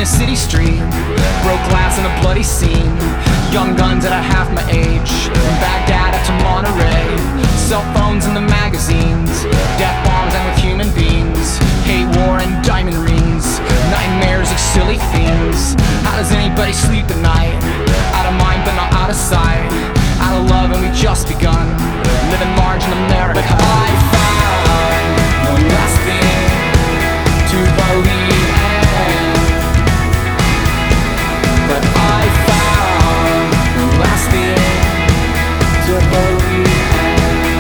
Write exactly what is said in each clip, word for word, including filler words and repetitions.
a city street, broke glass in a bloody scene. Young guns at a half my age, from Baghdad up to Monterey. Cell phones in the magazines, death bombs and with human beings. Hate, war, and diamond rings, nightmares of silly things. How does anybody sleep at night? Out of mind but not out of sight. Out of love and we just begun, living large in America. But I found one last thing to believe in. But I found one last thing to believe in.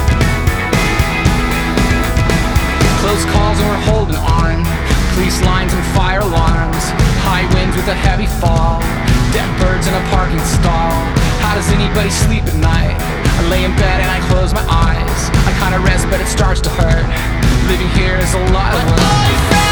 Close calls and we're holding on, police lines and fire alarms. High winds with a heavy fall, dead birds in a parking stall. How does anybody sleep at night? I lay in bed and I close my eyes. I kinda rest but it starts to hurt. Living here is a lot of work.